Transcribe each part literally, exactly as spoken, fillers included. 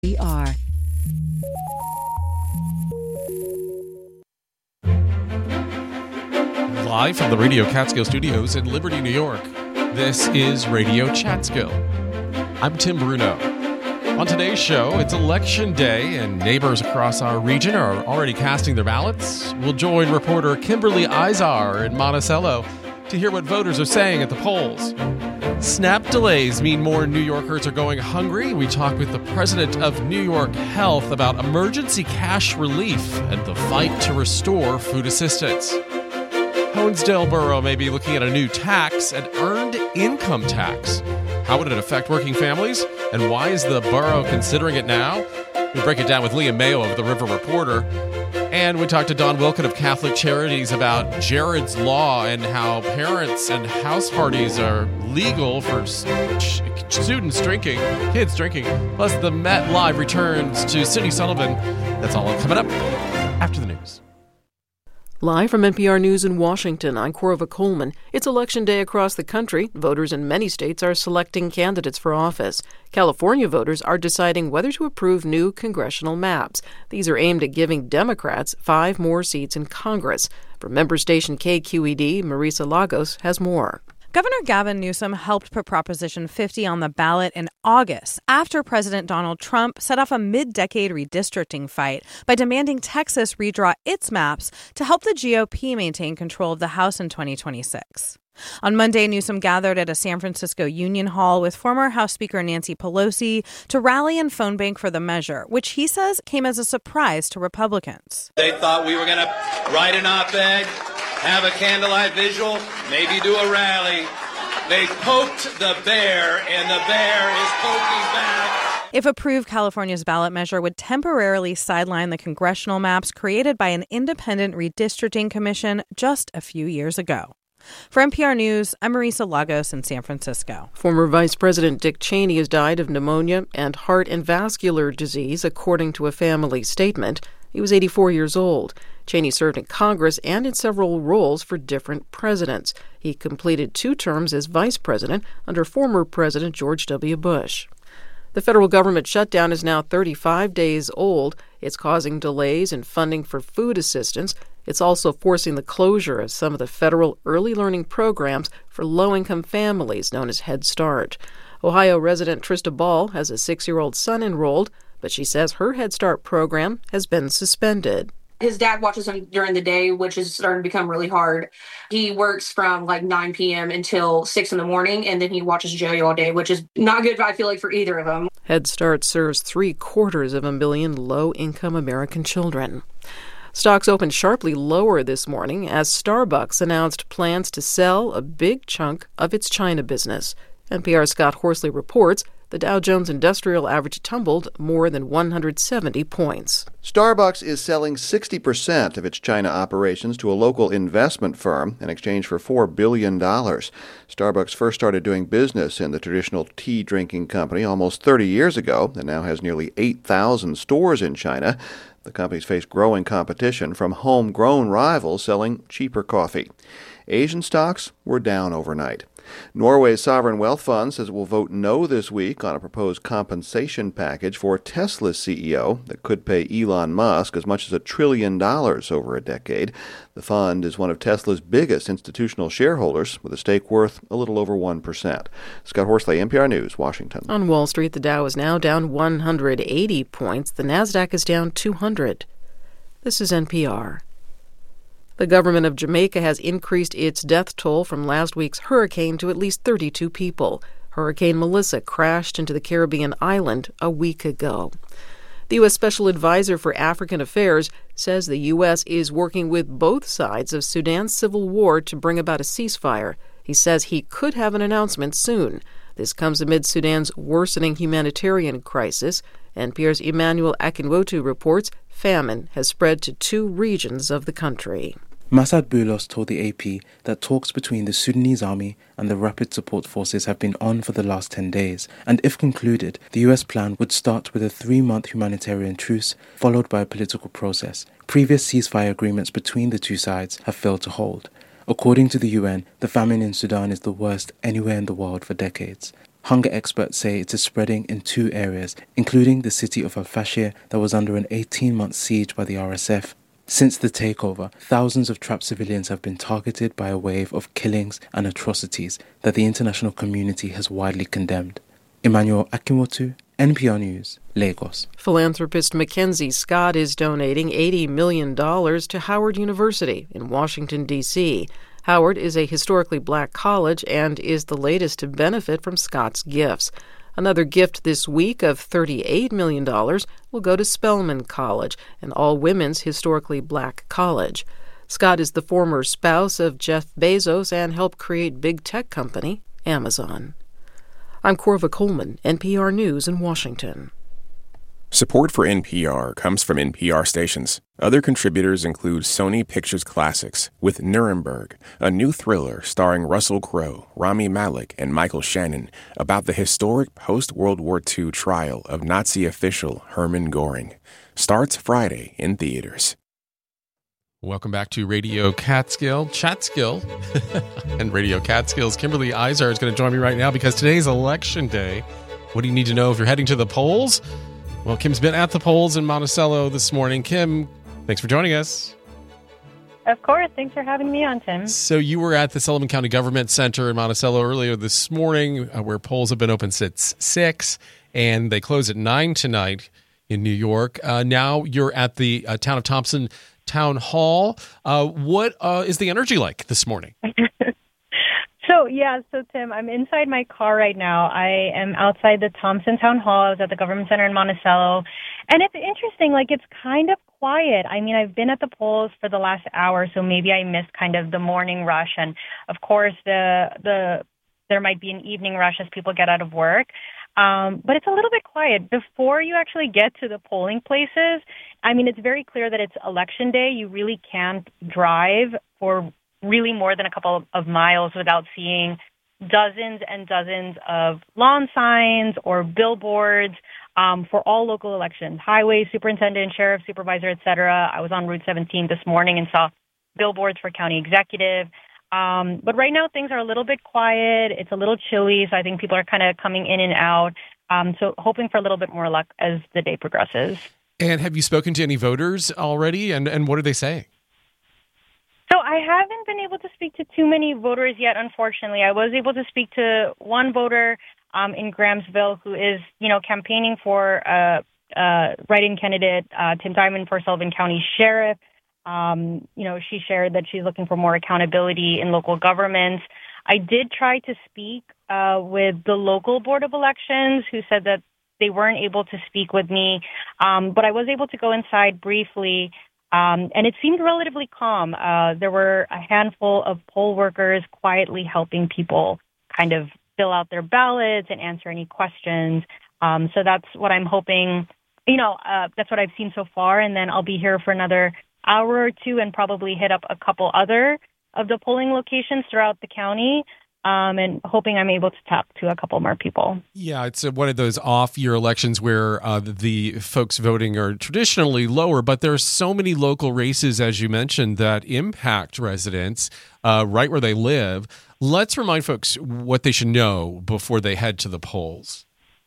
We are. Live from the Radio Catskill Studios in Liberty, New York, this is Radio Catskill. I'm Tim Bruno. On today's show, it's Election Day, and neighbors across our region are already casting their ballots. We'll join reporter Kimberly Izar in Monticello to hear what voters are saying at the polls. SNAP delays mean more New Yorkers are going hungry. We talk with the president of New York Health about emergency cash relief and the fight to restore food assistance. Honesdale Borough may be looking at a new tax, an earned income tax. How would it affect working families? And why is the borough considering it now? We break it down with Liam Mayo of the River Reporter. And we talk to Don Wilkin of Catholic Charities about Jared's Law and how parents and house parties are legal for st- students drinking, kids drinking. Plus, the Met Live returns to Sydney Sullivan. That's all coming up after the news. Live from N P R News in Washington, I'm Corva Coleman. It's Election Day across the country. Voters in many states are selecting candidates for office. California voters are deciding whether to approve new congressional maps. These are aimed at giving Democrats five more seats in Congress. From member station K Q E D, Marisa Lagos has more. Governor Gavin Newsom helped put Proposition fifty on the ballot in August after President Donald Trump set off a mid-decade redistricting fight by demanding Texas redraw its maps to help the G O P maintain control of the House in twenty twenty-six. On Monday, Newsom gathered at a San Francisco Union Hall with former House Speaker Nancy Pelosi to rally and phone bank for the measure, which he says came as a surprise to Republicans. They thought we were going to write an op-ed, have a candlelight visual, maybe do a rally. They poked the bear, and the bear is poking back. If approved, California's ballot measure would temporarily sideline the congressional maps created by an independent redistricting commission just a few years ago. For N P R News, I'm Marisa Lagos in San Francisco. Former Vice President Dick Cheney has died of pneumonia and heart and vascular disease, according to a family statement. He was eighty-four years old. Cheney served in Congress and in several roles for different presidents. He completed two terms as vice president under former President George W. Bush. The federal government shutdown is now thirty-five days old. It's causing delays in funding for food assistance. It's also forcing the closure of some of the federal early learning programs for low-income families, known as Head Start. Ohio resident Trista Ball has a six-year-old son enrolled, but she says her Head Start program has been suspended. His dad watches him during the day, which is starting to become really hard. He works from like nine p.m. until six in the morning, and then he watches Joey all day, which is not good, I feel like, for either of them. Head Start serves three-quarters of a million low-income American children. Stocks opened sharply lower this morning as Starbucks announced plans to sell a big chunk of its China business. N P R's Scott Horsley reports the Dow Jones Industrial Average tumbled more than one hundred seventy points. Starbucks is selling sixty percent of its China operations to a local investment firm in exchange for four billion dollars. Starbucks first started doing business in the traditional tea-drinking company almost thirty years ago and now has nearly eight thousand stores in China. The company's faced growing competition from homegrown rivals selling cheaper coffee. Asian stocks were down overnight. Norway's sovereign wealth fund says it will vote no this week on a proposed compensation package for Tesla's C E O that could pay Elon Musk as much as a trillion dollars over a decade. The fund is one of Tesla's biggest institutional shareholders, with a stake worth a little over one percent. Scott Horsley, N P R News, Washington. On Wall Street, the Dow is now down one hundred eighty points. The Nasdaq is down two hundred. This is N P R. The government of Jamaica has increased its death toll from last week's hurricane to at least thirty-two people. Hurricane Melissa crashed into the Caribbean island a week ago. The U S Special Advisor for African Affairs says the U S is working with both sides of Sudan's civil war to bring about a ceasefire. He says he could have an announcement soon. This comes amid Sudan's worsening humanitarian crisis. N P R's Emmanuel Akinwotu reports famine has spread to two regions of the country. Masad Boulos told the A P that talks between the Sudanese army and the Rapid Support Forces have been on for the last ten days, and if concluded, the U S plan would start with a three-month humanitarian truce, followed by a political process. Previous ceasefire agreements between the two sides have failed to hold. According to the U N, the famine in Sudan is the worst anywhere in the world for decades. Hunger experts say it is spreading in two areas, including the city of Al-Fashir that was under an eighteen-month siege by the R S F. Since the takeover, thousands of trapped civilians have been targeted by a wave of killings and atrocities that the international community has widely condemned. Emmanuel Akinwotu, N P R News, Lagos. Philanthropist Mackenzie Scott is donating eighty million dollars to Howard University in Washington, D C Howard is a historically black college and is the latest to benefit from Scott's gifts. Another gift this week of thirty-eight million dollars will go to Spelman College, an all-women's historically black college. Scott is the former spouse of Jeff Bezos and helped create big tech company Amazon. I'm Corva Coleman, N P R News in Washington. Support for N P R comes from N P R stations. Other contributors include Sony Pictures Classics with Nuremberg, a new thriller starring Russell Crowe, Rami Malek, and Michael Shannon about the historic post-World War Two trial of Nazi official Hermann Göring. Starts Friday in theaters. Welcome back to Radio Catskill, Chatskill, and Radio Catskill's Kimberly Izar is going to join me right now because today's election day. What do you need to know if you're heading to the polls? Well, Kim's been at the polls in Monticello this morning. Kim, thanks for joining us. Of course. Thanks for having me on, Tim. So you were at the Sullivan County Government Center in Monticello earlier this morning, uh, where polls have been open since six, and they close at nine tonight in New York. Uh, now you're at the uh, Town of Thompson Town Hall. Uh, what uh, is the energy like this morning? So, yeah, so, Tim, I'm inside my car right now. I am outside the Thompson Town Hall. I was at the Government Center in Monticello. And it's interesting, like, it's kind of quiet. I mean, I've been at the polls for the last hour, so maybe I missed kind of the morning rush. And, of course, the the there might be an evening rush as people get out of work. Um, but it's a little bit quiet. Before you actually get to the polling places, I mean, it's very clear that it's election day. You really can't drive for really more than a couple of miles without seeing dozens and dozens of lawn signs or billboards um, for all local elections, highway superintendent, sheriff, supervisor, et cetera. I was on Route seventeen this morning and saw billboards for county executive. Um, but right now things are a little bit quiet. It's a little chilly, so I think people are kind of coming in and out. Um, so hoping for a little bit more luck as the day progresses. And have you spoken to any voters already, and, and what are they saying? So I haven't been able to speak to too many voters yet, unfortunately. I was able to speak to one voter um, in Grahamsville who is, you know, campaigning for uh, uh, write-in candidate uh, Tim Diamond for Sullivan County Sheriff. Um, you know, she shared that she's looking for more accountability in local governments. I did try to speak uh, with the local Board of Elections, who said that they weren't able to speak with me, um, but I was able to go inside briefly. Um, and it seemed relatively calm. Uh, there were a handful of poll workers quietly helping people kind of fill out their ballots and answer any questions. Um, so that's what I'm hoping, you know, uh, that's what I've seen so far. And then I'll be here for another hour or two and probably hit up a couple other of the polling locations throughout the county. Um, and hoping I'm able to talk to a couple more people. Yeah, it's one of those off-year elections where uh, the folks voting are traditionally lower, but there are so many local races, as you mentioned, that impact residents uh, right where they live. Let's remind folks what they should know before they head to the polls.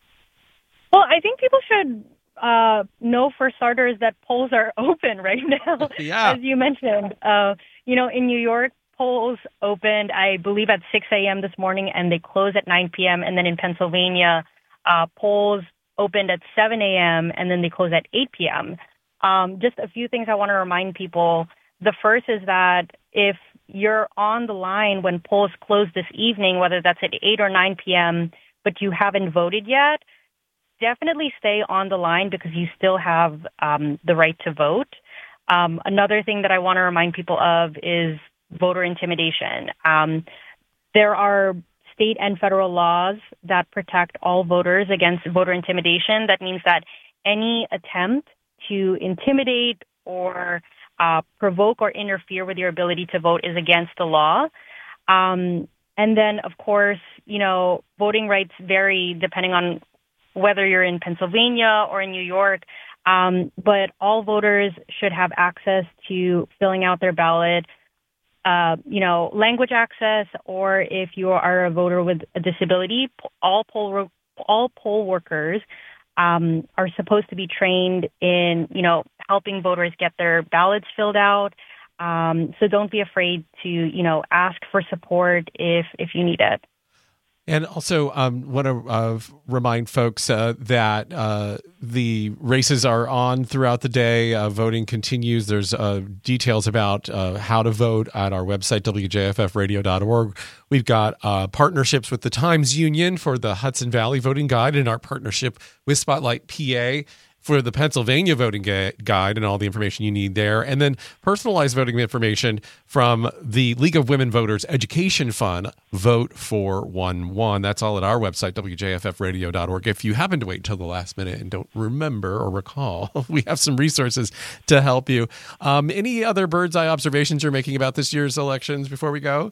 Well, I think people should uh, know, for starters, that polls are open right now, yeah. as you mentioned. Uh, you know, in New York, polls opened, I believe, at six a.m. this morning, and they close at nine p.m. And then in Pennsylvania, uh, polls opened at seven a.m., and then they close at eight p.m. Um, just a few things I want to remind people. The first is that if you're on the line when polls close this evening, whether that's at eight or nine p.m., but you haven't voted yet, definitely stay on the line because you still have um, the right to vote. Um, another thing that I want to remind people of is voter intimidation. Um, there are state and federal laws that protect all voters against voter intimidation. That means that any attempt to intimidate or uh, provoke or interfere with your ability to vote is against the law. Um, and then, of course, you know, voting rights vary depending on whether you're in Pennsylvania or in New York. Um, but all voters should have access to filling out their ballot uh, you know, language access, or if you are a voter with a disability, all poll all poll workers um, are supposed to be trained in, you know, helping voters get their ballots filled out. Um, so don't be afraid to, you know, ask for support if if you need it. And also um, want to uh, remind folks uh, that uh, the races are on throughout the day. Uh, voting continues. There's uh, details about uh, how to vote at our website, W J F F radio dot org. We've got uh, partnerships with the Times Union for the Hudson Valley Voting Guide, and our partnership with Spotlight P A for the Pennsylvania Voting Guide and all the information you need there. And then personalized voting information from the League of Women Voters Education Fund, Vote for one one. That's all at our website, W J F F radio dot org. If you happen to wait until the last minute and don't remember or recall, we have some resources to help you. Um, any other bird's eye observations you're making about this year's elections before we go?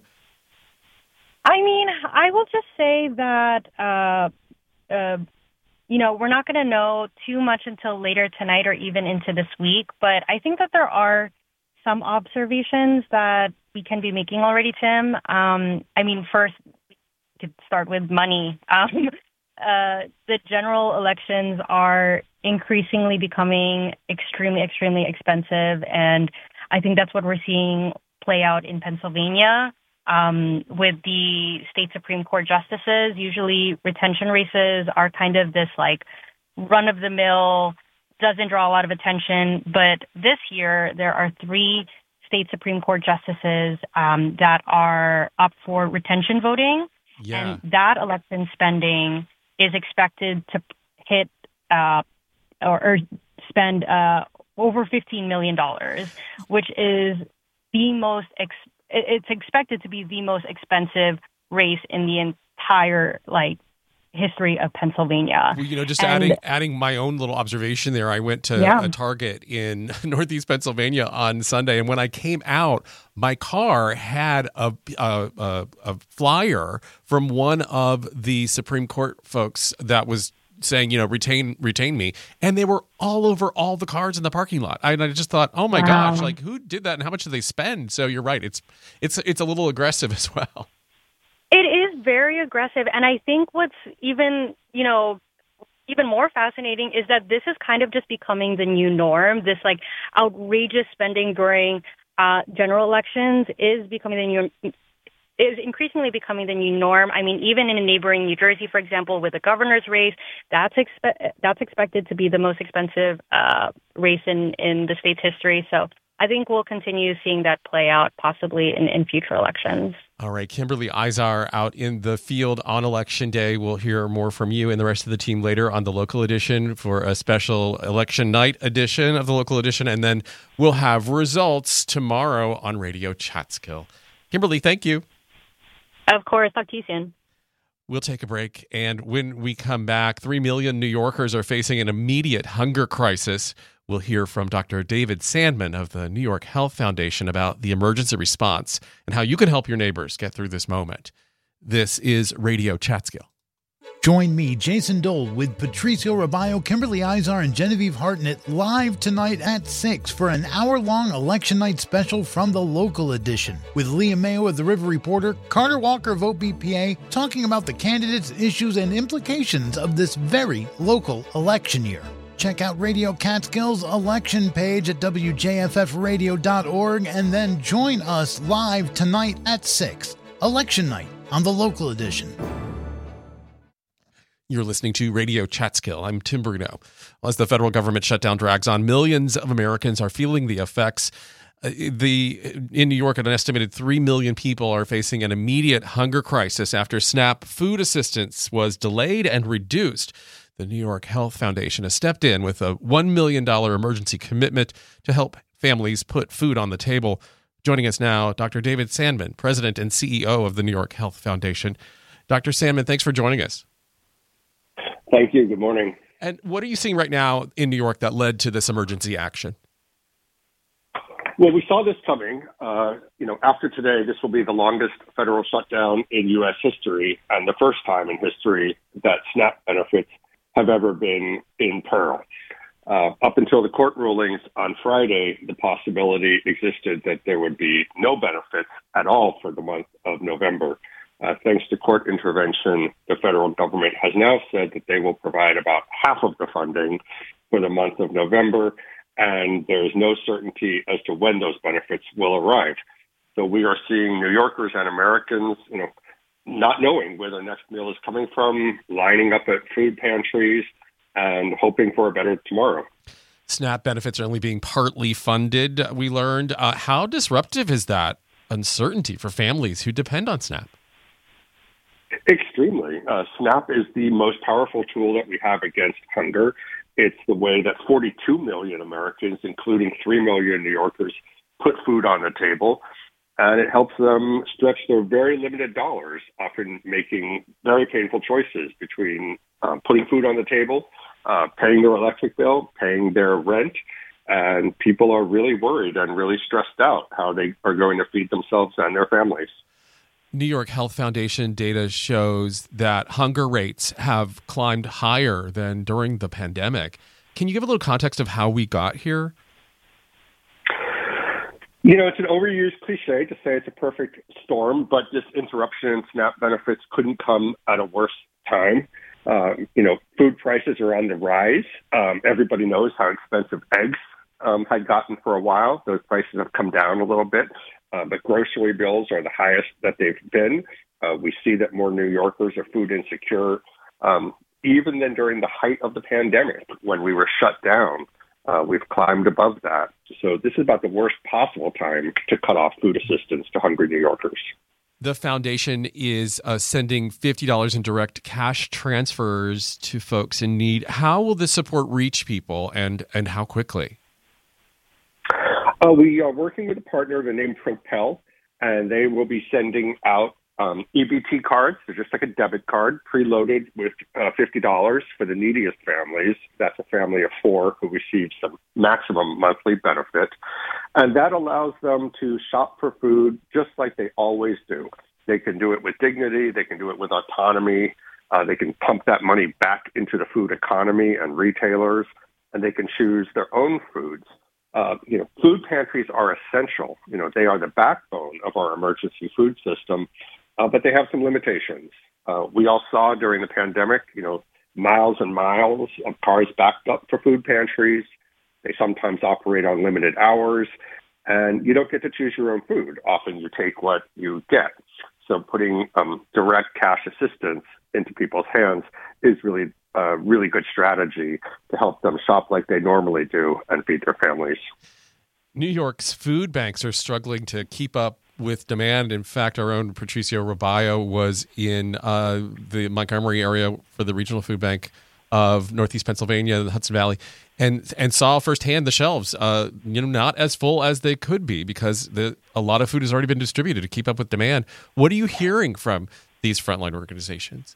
I mean, I will just say that, uh, uh, you know, we're not going to know too much until later tonight or even into this week. But I think that there are some observations that we can be making already, Tim. Um, I mean, first, we could start with money. Um, uh, the general elections are increasingly becoming extremely, extremely expensive. And I think that's what we're seeing play out in Pennsylvania. Um, with the state Supreme Court justices, usually retention races are kind of this like run-of-the-mill, doesn't draw a lot of attention. But this year, there are three state Supreme Court justices um, that are up for retention voting. Yeah. And that election spending is expected to hit uh, or, or spend uh, over fifteen million dollars, which is the most ex- it's expected to be the most expensive race in the entire like history of Pennsylvania. Well, you know, just and, adding adding my own little observation there. I went to yeah. a Target in Northeast Pennsylvania on Sunday, and when I came out, my car had a a, a, a flyer from one of the Supreme Court folks that was saying, you know, retain retain me, and they were all over all the cars in the parking lot. I, I just thought, oh my wow. gosh, like who did that, and how much did they spend? So you're right, it's it's it's a little aggressive as well. It is very aggressive, and I think what's even, you know, even more fascinating is that this is kind of just becoming the new norm. This like outrageous spending during uh, general elections is becoming the new. is increasingly becoming the new norm. I mean, even in neighboring New Jersey, for example, with the governor's race, that's expe- that's expected to be the most expensive uh, race in, in the state's history. So I think we'll continue seeing that play out possibly in, in future elections. All right, Kimberly Izar out in the field on Election Day. We'll hear more from you and the rest of the team later on the Local Edition for a special Election Night edition of the Local Edition, and then we'll have results tomorrow on Radio Chatskill. Kimberly, thank you. Of course. Talk to you soon. We'll take a break, and when we come back, three million New Yorkers are facing an immediate hunger crisis. We'll hear from Doctor David Sandman of the New York Health Foundation about the emergency response and how you can help your neighbors get through this moment. This is Radio Chatskill. Join me, Jason Dole, with Patricio Raballo, Kimberly Izar, and Genevieve Hartnett live tonight at six for an hour-long Election Night special from the Local Edition, with Leah Mayo of the River Reporter, Carter Walker of O P P A, talking about the candidates, issues, and implications of this very local election year. Check out Radio Catskill's election page at W J F F radio dot org and then join us live tonight at six. Election Night on the Local Edition. You're listening to Radio Chatskill. I'm Tim Bruno. As the federal government shutdown drags on, millions of Americans are feeling the effects. Uh, the in New York, an estimated three million people are facing an immediate hunger crisis after SNAP food assistance was delayed and reduced. The New York Health Foundation has stepped in with a one million dollars emergency commitment to help families put food on the table. Joining us now, Doctor David Sandman, President and C E O of the New York Health Foundation. Doctor Sandman, thanks for joining us. Thank you. Good morning. And what are you seeing right now in New York that led to this emergency action? Well, we saw this coming. Uh, you know, after today, this will be the longest federal shutdown in U S history and the first time in history that SNAP benefits have ever been in peril. Uh, up until the court rulings on Friday, the possibility existed that there would be no benefits at all for the month of November. Uh, thanks to court intervention, the federal government has now said that they will provide about half of the funding for the month of November, and there's no certainty as to when those benefits will arrive. So we are seeing New Yorkers and Americans, you know, not knowing where their next meal is coming from, lining up at food pantries, and hoping for a better tomorrow. SNAP benefits are only being partly funded, we learned. Uh, how disruptive is that uncertainty for families who depend on SNAP? Extremely. Uh, SNAP is the most powerful tool that we have against hunger. It's the way that forty-two million Americans, including three million New Yorkers, put food on the table. And it helps them stretch their very limited dollars, often making very painful choices between uh, putting food on the table, uh, paying their electric bill, paying their rent. And people are really worried and really stressed out how they are going to feed themselves and their families. New York Health Foundation data shows that hunger rates have climbed higher than during the pandemic. Can you give a little context of how we got here? You know, it's an overused cliche to say it's a perfect storm, but this interruption in SNAP benefits couldn't come at a worse time. Uh, you know, food prices are on the rise. Um, everybody knows how expensive eggs um, had gotten for a while. Those prices have come down a little bit, uh, but grocery bills are the highest that they've been. Uh, we see that more New Yorkers are food insecure, um, even than during the height of the pandemic when we were shut down. Uh, we've climbed above that. So this is about the worst possible time to cut off food assistance to hungry New Yorkers. The foundation is uh, sending fifty dollars in direct cash transfers to folks in need. How will this support reach people, and, and how quickly? Uh, we are working with a partner, the name Propel, and they will be sending out Um, E B T cards. They're just like a debit card, preloaded with uh, fifty dollars for the neediest families. That's a family of four who receives some maximum monthly benefit. And that allows them to shop for food just like they always do. They can do it with dignity. They can do it with autonomy. Uh, they can pump that money back into the food economy and retailers, and they can choose their own foods. Uh, you know, food pantries are essential. You know, they are the backbone of our emergency food system. Uh, but they have some limitations. Uh, we all saw during the pandemic, you know, miles and miles of cars backed up for food pantries. They sometimes operate on limited hours, and you don't get to choose your own food. Often you take what you get. So putting um, direct cash assistance into people's hands is really a really good strategy to help them shop like they normally do and feed their families. New York's food banks are struggling to keep up with demand. In fact, our own Patricio Robayo was in uh, the Montgomery area for the Regional Food Bank of Northeast Pennsylvania, the Hudson Valley, and and saw firsthand the shelves, uh, you know, not as full as they could be because the, a lot of food has already been distributed to keep up with demand. What are you hearing from these frontline organizations?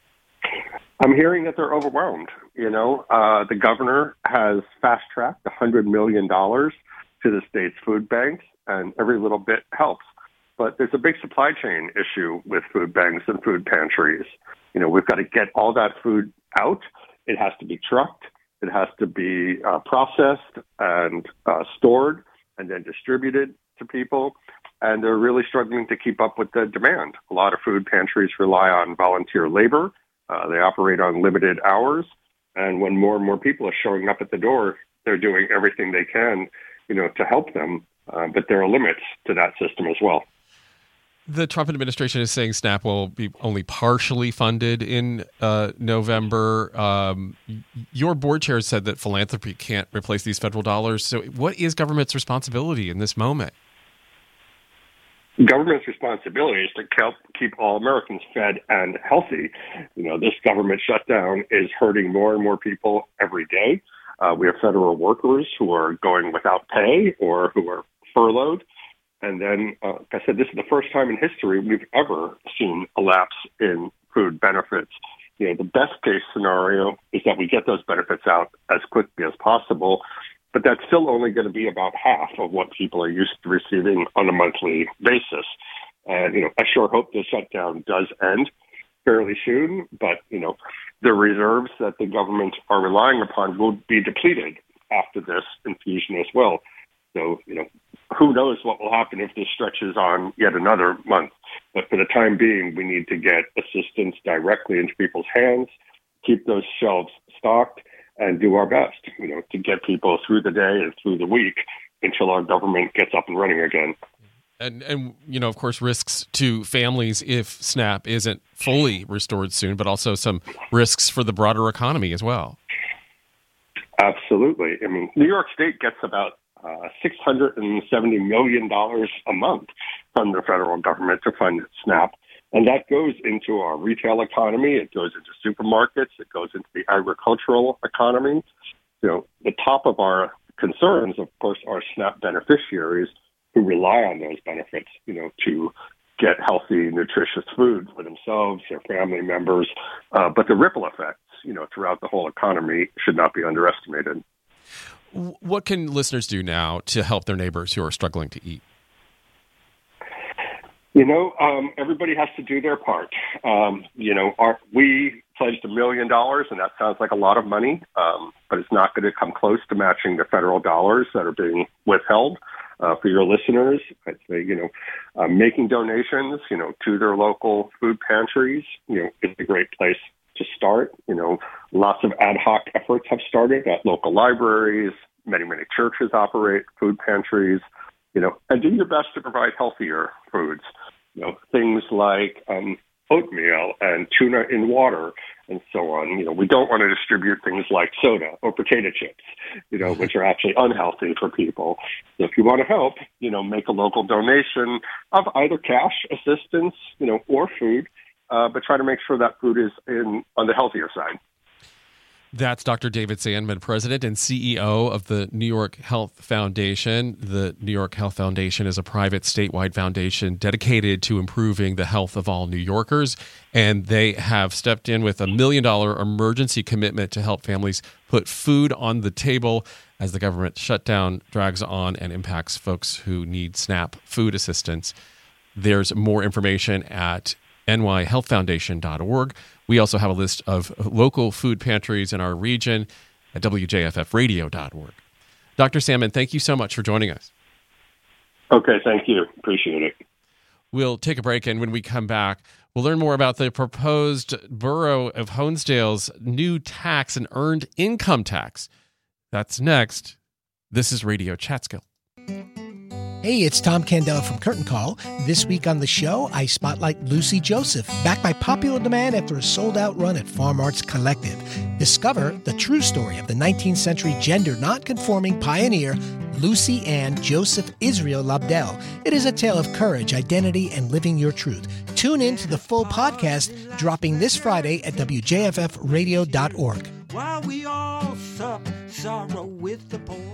I'm hearing that they're overwhelmed. You know, uh, the governor has fast-tracked one hundred million dollars to the state's food banks, and every little bit helps. But there's a big supply chain issue with food banks and food pantries. You know, we've got to get all that food out. It has to be trucked. It has to be uh, processed and uh, stored and then distributed to people. And they're really struggling to keep up with the demand. A lot of food pantries rely on volunteer labor. Uh, they operate on limited hours. And when more and more people are showing up at the door, they're doing everything they can, you know, to help them. Uh, but there are limits to that system as well. The Trump administration is saying SNAP will be only partially funded in uh, November. Um, your board chair said that philanthropy can't replace these federal dollars. So what is government's responsibility in this moment? Government's responsibility is to help keep all Americans fed and healthy. You know, this government shutdown is hurting more and more people every day. Uh, we have federal workers who are going without pay or who are furloughed. And then, uh, like I said, this is the first time in history we've ever seen a lapse in food benefits. You know, the best case scenario is that we get those benefits out as quickly as possible, but that's still only going to be about half of what people are used to receiving on a monthly basis. And, you know, I sure hope the shutdown does end fairly soon, but, you know, the reserves that the government are relying upon will be depleted after this infusion as well. So, you know, who knows what will happen if this stretches on yet another month. But for the time being, we need to get assistance directly into people's hands, keep those shelves stocked, and do our best, you know, to get people through the day and through the week until our government gets up and running again. And, and you know, of course, risks to families if SNAP isn't fully restored soon, but also some risks for the broader economy as well. Absolutely. I mean, New York State gets about uh, six hundred seventy million dollars a month from the federal government to fund SNAP. And that goes into our retail economy. It goes into supermarkets. It goes into the agricultural economy. You know, the top of our concerns, of course, are SNAP beneficiaries who rely on those benefits, you know, to get healthy, nutritious food for themselves, their family members. Uh, but the ripple effects, you know, throughout the whole economy should not be underestimated. What can listeners do now to help their neighbors who are struggling to eat? You know, um, everybody has to do their part. Um, you know, our, we pledged a million dollars, and that sounds like a lot of money, um, but it's not going to come close to matching the federal dollars that are being withheld. Uh, for your listeners, I'd say, you know, uh, making donations, you know, to their local food pantries, you know, is a great place to start. You know, lots of ad hoc efforts have started at local libraries. Many, many churches operate food pantries, you know, and do your best to provide healthier foods. You know, things like um, oatmeal and tuna in water and so on. You know, we don't want to distribute things like soda or potato chips, you know, which are actually unhealthy for people. So if you want to help, you know, make a local donation of either cash assistance, you know, or food, uh, but try to make sure that food is in on the healthier side. That's Doctor David Sandman, President and C E O of the New York Health Foundation. The New York Health Foundation is a private statewide foundation dedicated to improving the health of all New Yorkers, and they have stepped in with a million dollar emergency commitment to help families put food on the table as the government shutdown drags on and impacts folks who need SNAP food assistance. There's more information at N Y health foundation dot org. We also have a list of local food pantries in our region at W J F F radio dot org. Doctor Sandman, thank you so much for joining us. Okay, thank you. Appreciate it. We'll take a break, and when we come back, we'll learn more about the proposed Borough of Honesdale's new tax and earned income tax. That's next. This is Radio Chatskill. Hey, it's Tom Candela from Curtain Call. This week on the show, I spotlight Lucy Joseph, back by popular demand after a sold-out run at Farm Arts Collective. Discover the true story of the nineteenth century gender non-conforming pioneer, Lucy Ann Joseph Israel Lobdell. It is a tale of courage, identity, and living your truth. Tune in to the full podcast, dropping this Friday at W J F F radio dot org. While we all sup sorrow with the poor.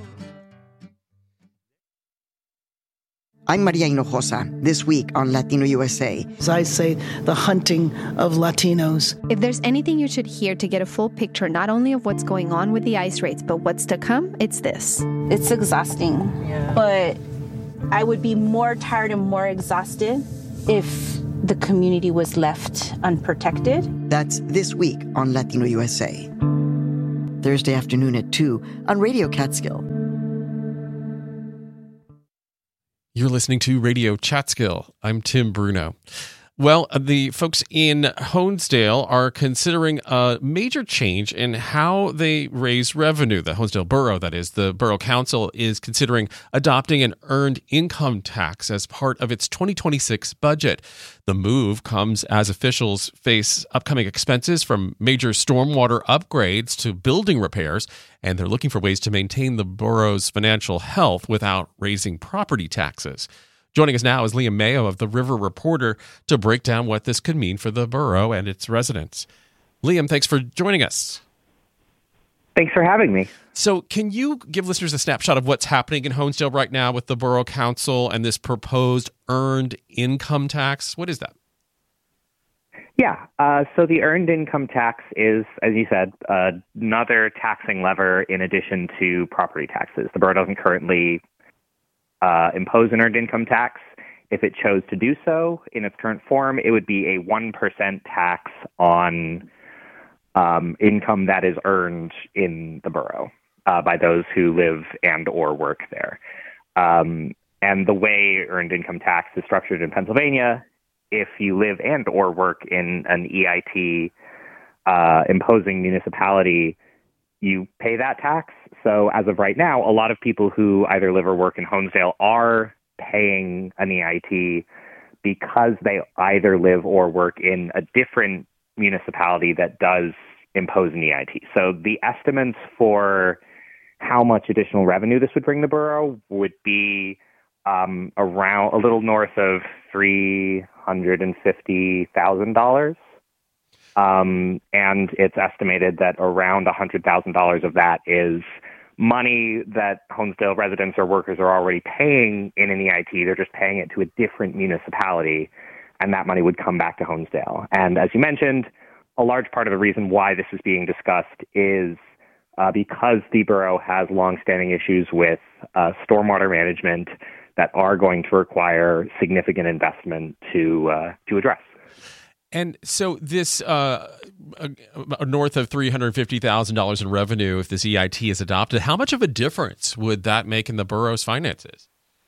I'm Maria Hinojosa, this week on Latino U S A. As I say, the hunting of Latinos. If there's anything you should hear to get a full picture, not only of what's going on with the ICE raids, but what's to come, it's this. It's exhausting, yeah. But I would be more tired and more exhausted if the community was left unprotected. That's this week on Latino U S A. Thursday afternoon at two on Radio Catskill. You're listening to Radio Chatskill. I'm Tim Bruno. Well, the folks in Honesdale are considering a major change in how they raise revenue. The Honesdale Borough, that is, the Borough Council is considering adopting an earned income tax as part of its twenty twenty-six budget. The move comes as officials face upcoming expenses from major stormwater upgrades to building repairs, and they're looking for ways to maintain the borough's financial health without raising property taxes. Joining us now is Liam Mayo of the River Reporter to break down what this could mean for the borough and its residents. Liam, thanks for joining us. Thanks for having me. So can you give listeners a snapshot of what's happening in Honesdale right now with the Borough Council and this proposed earned income tax? What is that? Yeah, uh, so the earned income tax is, as you said, uh, another taxing lever in addition to property taxes. The borough doesn't currently Uh, impose an earned income tax. If it chose to do so in its current form, it would be a one percent tax on um, income that is earned in the borough. uh, by those who live and or work there. Um, and the way earned income tax is structured in Pennsylvania, if you live and or work in an E I T uh, imposing municipality, you pay that tax. So as of right now, a lot of people who either live or work in Honesdale are paying an E I T because they either live or work in a different municipality that does impose an E I T. So the estimates for how much additional revenue this would bring the borough would be um, around a little north of three hundred fifty thousand dollars. Um, and it's estimated that around one hundred thousand dollars of that is money that Honesdale residents or workers are already paying in an E I T. They're just paying it to a different municipality, and that money would come back to Honesdale. And as you mentioned, a large part of the reason why this is being discussed is uh, because the borough has longstanding issues with uh, stormwater management that are going to require significant investment to uh, to address. And so this uh, uh, north of three hundred fifty thousand dollars in revenue, if this E I T is adopted, how much of a difference would that make in the borough's finances?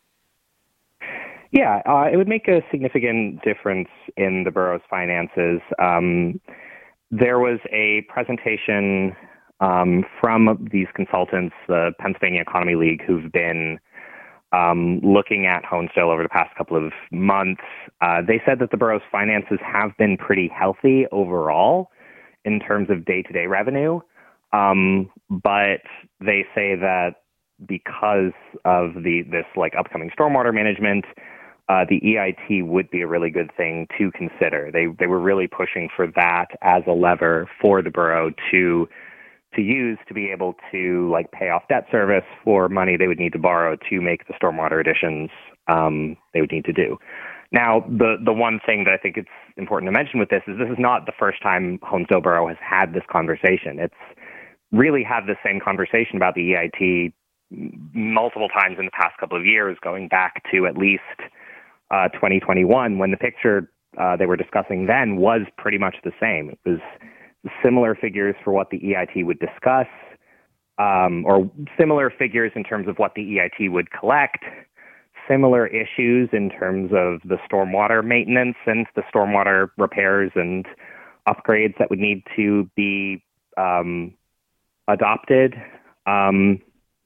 Yeah, uh, it would make a significant difference in the borough's finances. Um, there was a presentation um, from these consultants, the Pennsylvania Economy League, who've been Um, looking at Honesdale over the past couple of months. Uh, they said that the borough's finances have been pretty healthy overall in terms of day-to-day revenue. Um, but they say that because of the this like upcoming stormwater management, uh, the E I T would be a really good thing to consider. They they were really pushing for that as a lever for the borough to to use to be able to like pay off debt service for money they would need to borrow to make the stormwater additions um, they would need to do. Now, the the one thing that I think it's important to mention with this is this is not the first time Honesdale Borough has had this conversation. It's really had the same conversation about the E I T multiple times in the past couple of years, going back to at least uh, twenty twenty-one, when the picture uh, they were discussing then was pretty much the same. It was similar figures for what the E I T would discuss, um, or similar figures in terms of what the E I T would collect, similar issues in terms of the stormwater maintenance and the stormwater repairs and upgrades that would need to be um, adopted. Um,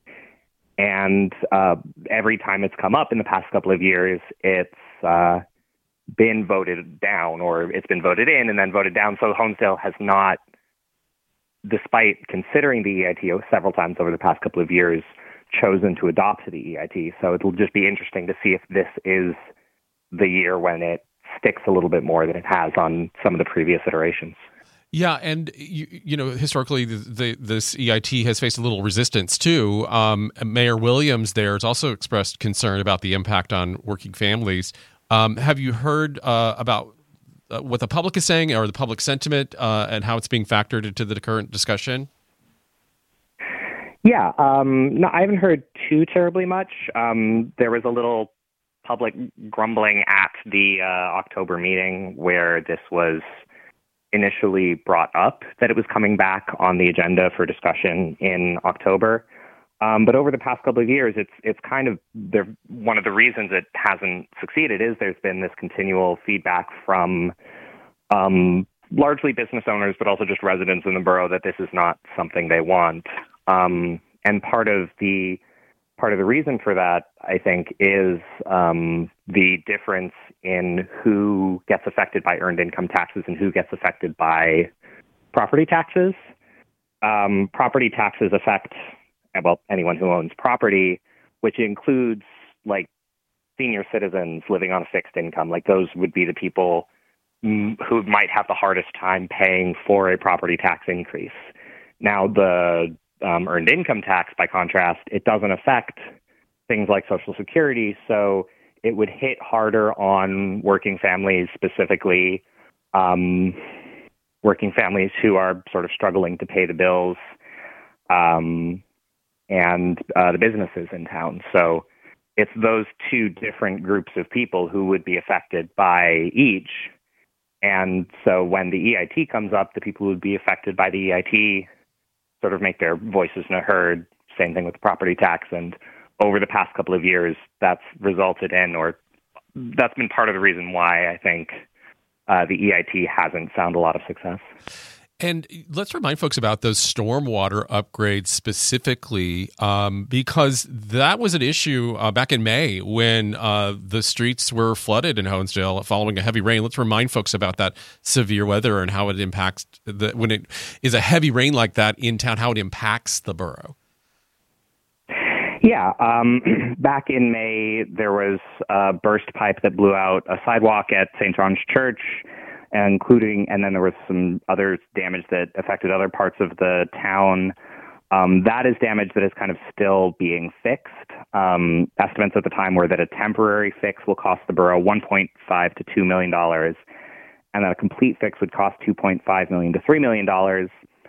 and uh, every time it's come up in the past couple of years, it's uh, been voted down, or it's been voted in and then voted down. So Honesdale has not, despite considering the E I T several times over the past couple of years, chosen to adopt the E I T. So it'll just be interesting to see if this is the year when it sticks a little bit more than it has on some of the previous iterations. Yeah, and you, you know, historically, the, the, this E I T has faced a little resistance too. Um, Mayor Williams there has also expressed concern about the impact on working families. Um, have you heard uh, about uh, what the public is saying, or the public sentiment, uh, and how it's being factored into the current discussion? Yeah, um, no, I haven't heard too terribly much. Um, there was a little public grumbling at the uh, October meeting where this was initially brought up, that it was coming back on the agenda for discussion in October. Um, but over the past couple of years, it's it's kind of the, one of the reasons it hasn't succeeded is there's been this continual feedback from um, largely business owners, but also just residents in the borough, that this is not something they want. Um, and part of the part of the reason for that, I think, is um, the difference in who gets affected by earned income taxes and who gets affected by property taxes. Um, property taxes affect, well, anyone who owns property, which includes like senior citizens living on a fixed income. Like those would be the people m- who might have the hardest time paying for a property tax increase. Now, the um, earned income tax, by contrast, it doesn't affect things like Social Security, so it would hit harder on working families, specifically um, working families who are sort of struggling to pay the bills. Um, and uh, the businesses in town. So it's those two different groups of people who would be affected by each. And so when the E I T comes up, the people who would be affected by the E I T sort of make their voices heard Same thing with the property tax. And over the past couple of years, that's resulted in, or that's been part of the reason why I think uh, the E I T hasn't found a lot of success. And let's remind folks about those stormwater upgrades specifically, um, because that was an issue uh, back in May when uh, the streets were flooded in Honesdale following a heavy rain. Let's remind folks about that severe weather and how it impacts, the, when it is a heavy rain like that in town, how it impacts the borough. Yeah, um, back in May, there was a burst pipe that blew out a sidewalk at Saint John's Church, including, and then there was some other damage that affected other parts of the town. Um, that is damage that is kind of still being fixed. Um, estimates at the time were that a temporary fix will cost the borough one point five to two million dollars, and that a complete fix would cost two point five million to three million dollars.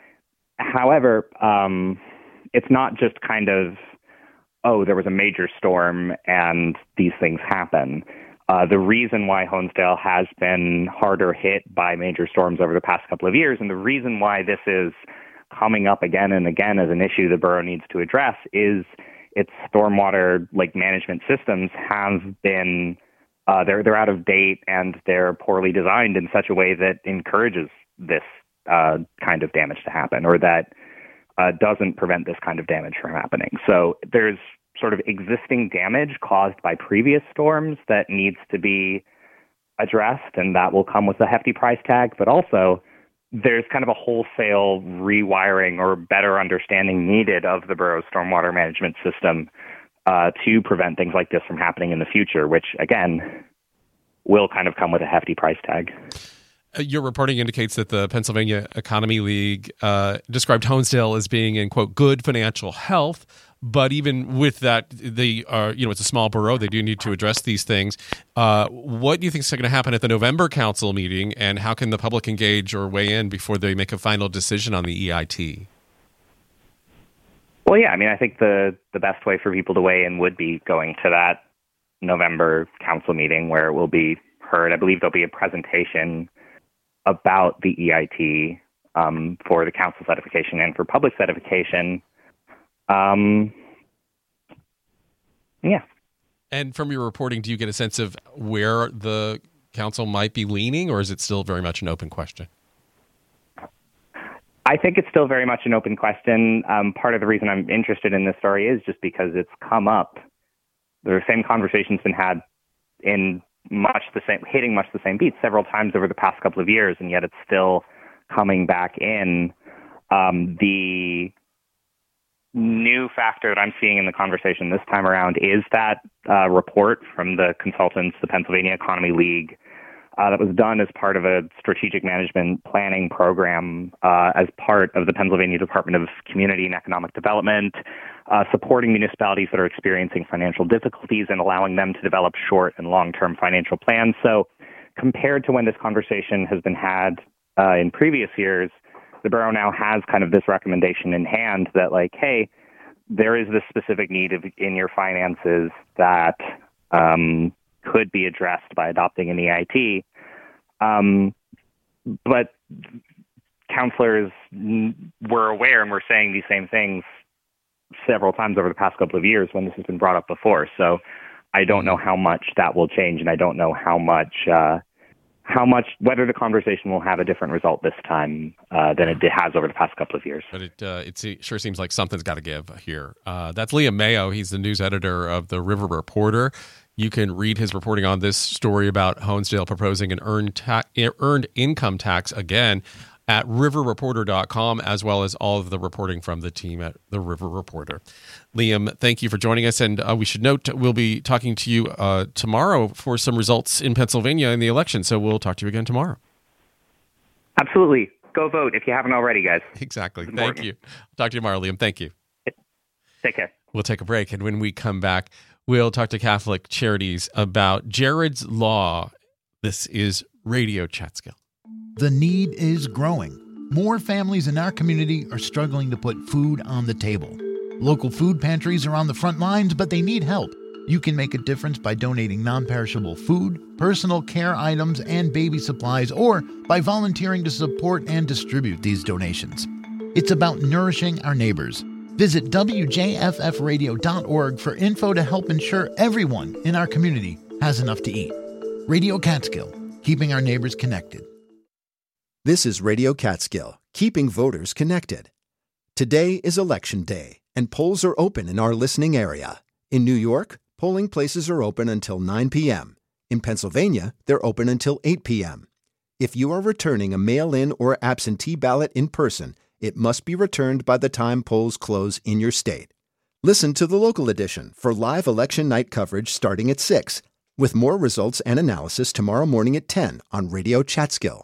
However, um, it's not just kind of, oh, there was a major storm and these things happen. Uh, the reason why Honesdale has been harder hit by major storms over the past couple of years, and the reason why this is coming up again and again as an issue the borough needs to address, is its stormwater like management systems have been uh, they're they're out of date and they're poorly designed in such a way that encourages this uh, kind of damage to happen, or that uh, doesn't prevent this kind of damage from happening. So there's sort of existing damage caused by previous storms that needs to be addressed, and that will come with a hefty price tag. But also, there's kind of a wholesale rewiring or better understanding needed of the borough's stormwater management system uh, to prevent things like this from happening in the future, which, again, will kind of come with a hefty price tag. Your reporting indicates that the Pennsylvania Economy League uh, described Honesdale as being in, quote, good financial health. But even with that, they are, you know, it's a small borough. They do need to address these things. Uh, what do you think is going to happen at the November council meeting, and how can the public engage or weigh in before they make a final decision on the E I T? Well, yeah, I mean, I think the, the best way for people to weigh in would be going to that November council meeting where it will be heard. I believe there'll be a presentation about the E I T um, for the council certification and for public certification. Um, yeah. And from your reporting, do you get a sense of where the council might be leaning, or is it still very much an open question? I think it's still very much an open question. Um, part of the reason I'm interested in this story is just because it's come up. The same conversation's been had in much the same, hitting much the same beats several times over the past couple of years, and yet it's still coming back in. Um, the new factor that I'm seeing in the conversation this time around is that uh, report from the consultants, the Pennsylvania Economy League, uh, that was done as part of a strategic management planning program uh, as part of the Pennsylvania Department of Community and Economic Development, uh, supporting municipalities that are experiencing financial difficulties and allowing them to develop short and long-term financial plans. So compared to when this conversation has been had uh, in previous years, the borough now has kind of this recommendation in hand that, like, hey, there is this specific need of, in your finances that um, could be addressed by adopting an E I T. Um, but counselors were aware and were saying these same things several times over the past couple of years when this has been brought up before. So I don't know how much that will change, and I don't know how much uh, how much, whether the conversation will have a different result this time uh, than it has over the past couple of years. But it uh, it sure seems like something's got to give here. Uh, that's Liam Mayo. He's the news editor of the River Reporter. You can read his reporting on this story about Honesdale proposing an earned, ta- earned income tax again at river reporter dot com, as well as all of the reporting from the team at the River Reporter. Liam, thank you for joining us. And uh, we should note we'll be talking to you uh, tomorrow for some results in Pennsylvania in the election. So we'll talk to you again tomorrow. Absolutely. Go vote if you haven't already, guys. Exactly. Thank you. I'll talk to you tomorrow, Liam. Thank you. Take care. We'll take a break. And when we come back, we'll talk to Catholic Charities about Jared's Law. This is Radio Chatskill. The need is growing. More families in our community are struggling to put food on the table. Local food pantries are on the front lines, but they need help. You can make a difference by donating non-perishable food, personal care items, and baby supplies, or by volunteering to support and distribute these donations. It's about nourishing our neighbors. Visit W J F F radio dot org for info to help ensure everyone in our community has enough to eat. Radio Catskill, keeping our neighbors connected. This is Radio Catskill, keeping voters connected. Today is Election Day, and polls are open in our listening area. In New York, polling places are open until nine p.m. In Pennsylvania, they're open until eight p.m. If you are returning a mail-in or absentee ballot in person, it must be returned by the time polls close in your state. Listen to the local edition for live election night coverage starting at six, with more results and analysis tomorrow morning at ten on Radio Catskill.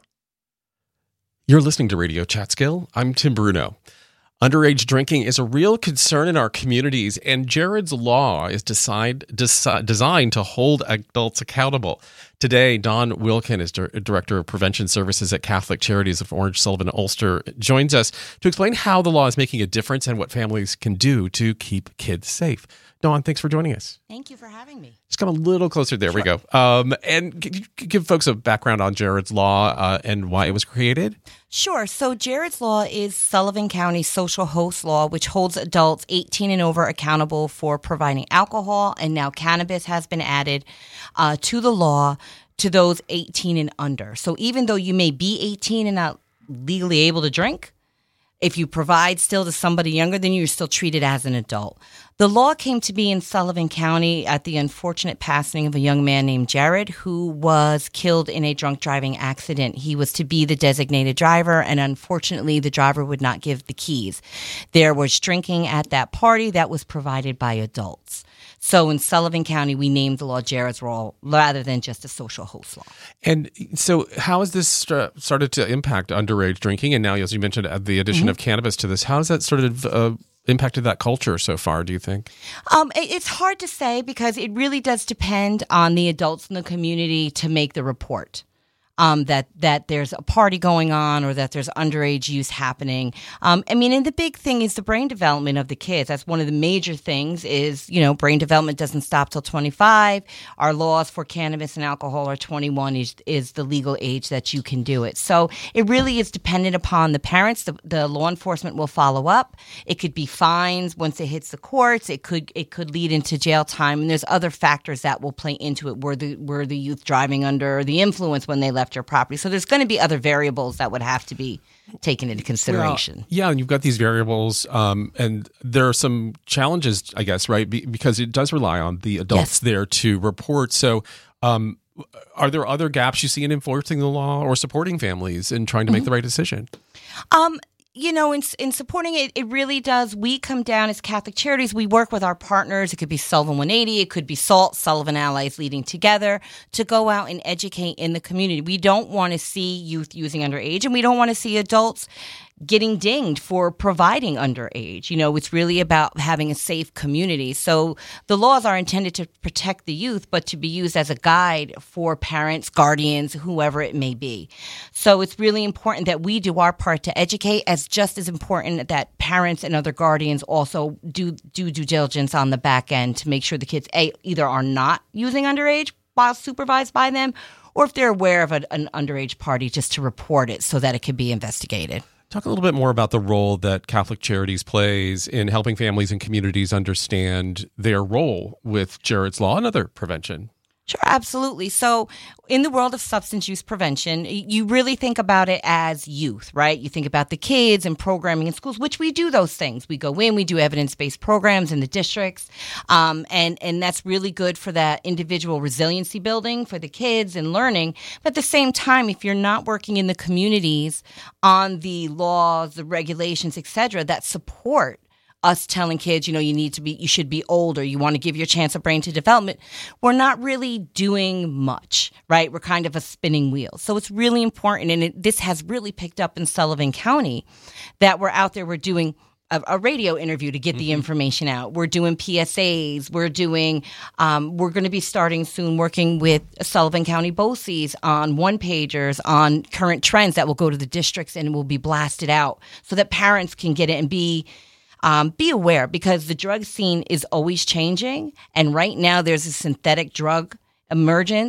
You're listening to Radio Catskill. I'm Tim Bruno. Underage drinking is a real concern in our communities, and Jared's Law is decide, desi, designed to hold adults accountable. Today, Don Wilkin is Dir- Director of Prevention Services at Catholic Charities of Orange, Sullivan, Ulster, joins us to explain how the law is making a difference and what families can do to keep kids safe. Don, thanks for joining us. Thank you for having me. Just come a little closer. There sure. we go. Um, and g- g- give folks a background on Jared's Law uh, and why it was created. Sure. So Jared's Law is Sullivan County social host law, which holds adults eighteen and over accountable for providing alcohol, and now cannabis has been added uh, to the law to those eighteen and under. So even though you may be eighteen and not legally able to drink, if you provide still to somebody younger than you, you're still treated as an adult. The law came to be in Sullivan County at the unfortunate passing of a young man named Jared, who was killed in a drunk driving accident. He was to be the designated driver, and unfortunately, the driver would not give the keys. There was drinking at that party that was provided by adults. So in Sullivan County, we named the law Jared's Law rather than just a social host law. And so how has this st- started to impact underage drinking? And now, as you mentioned, the addition mm-hmm. of cannabis to this, how has that sort of uh, impacted that culture so far, do you think? Um, it's hard to say because it really does depend on the adults in the community to make the report. Um, that that there's a party going on or that there's underage use happening. Um, I mean, and the big thing is the brain development of the kids. That's one of the major things is, you know, brain development doesn't stop till twenty-five. Our laws for cannabis and alcohol are twenty-one is, is the legal age that you can do it. So it really is dependent upon the parents. The, the law enforcement will follow up. It could be fines once it hits the courts. It could it could lead into jail time. And there's other factors that will play into it. Were the, were the youth driving under the influence when they left your property? So there's going to be other variables that would have to be taken into consideration. Well, yeah, and you've got these variables, um, and there are some challenges, I guess, right? Be- because it does rely on the adults yes. there to report. So um, are there other gaps you see in enforcing the law or supporting families in trying to make mm-hmm. the right decision? Um. You know, in in supporting it, it really does. We come down as Catholic Charities. We work with our partners. It could be Sullivan one eighty. It could be SALT, Sullivan Allies Leading Together, to go out and educate in the community. We don't want to see youth using underage, and we don't want to see adults getting dinged for providing underage. You know, it's really about having a safe community. So the laws are intended to protect the youth, but to be used as a guide for parents, guardians, whoever it may be. So it's really important that we do our part to educate, as just as important that parents and other guardians also do, do due diligence on the back end to make sure the kids a, either are not using underage while supervised by them, or if they're aware of a, an underage party, just to report it so that it can be investigated. Talk a little bit more about the role that Catholic Charities plays in helping families and communities understand their role with Jared's Law and other prevention. Sure, absolutely. So in the world of substance use prevention, you really think about it as youth, right? You think about the kids and programming in schools, which we do those things. We go in, we do evidence-based programs in the districts, um, and, and that's really good for that individual resiliency building for the kids and learning. But at the same time, if you're not working in the communities on the laws, the regulations, et cetera, that support us telling kids, you know, you need to be, you should be older, you want to give your chance of brain to development, we're not really doing much, right? We're kind of a spinning wheel. So it's really important, and it, this has really picked up in Sullivan County, that we're out there, we're doing a, a radio interview to get mm-hmm. the information out. We're doing P S As. We're doing, um, we're going to be starting soon working with Sullivan County BOCES on one-pagers on current trends that will go to the districts and will be blasted out so that parents can get it and be Um, be aware, because the drug scene is always changing. And right now there's a synthetic drug emergence